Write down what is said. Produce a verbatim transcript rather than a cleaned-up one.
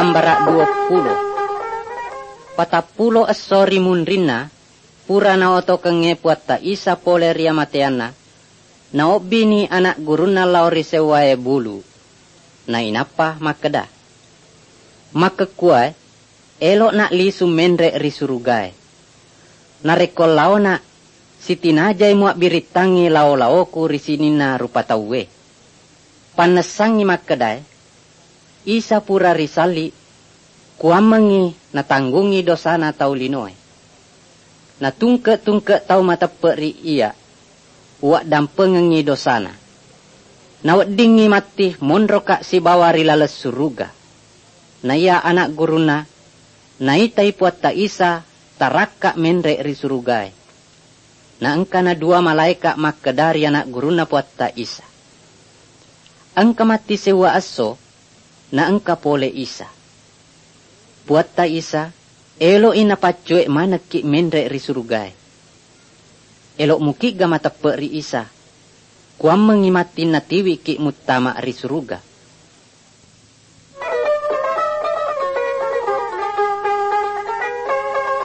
tambara dua puluh. Patapulo asori munrina, pura na oto kenge puat ta isa pole ria mateana, na obini anak guruna lauri sewae bulu, na inapa makeda. Makekuai, elok nak lisu menre risurugai. Narekol lao na, sitinajay muak biritangi lao-laoku risinina rupa tauwe. Panesangi makedai, isa pura risali, kuamengi natanggungi dosana tau linoy. Natungke-tungke tau matape ri iya, uak dampengengi dosana. Nawat dingi mati monroka si bawari lales suruga. Na iya anak guruna, na itai puat ta isa, taraka menre ri surugai. Na engka na dua malaika makkedari anak guruna puat ta isa. Engka mati sewa aso, na engka pole isa. Puat ta isa, elo ina pacuek manaki menre ri surugai. Elok muki ga matape ri isa, kuam mengimatin na tiwi ki mutama ri suruga.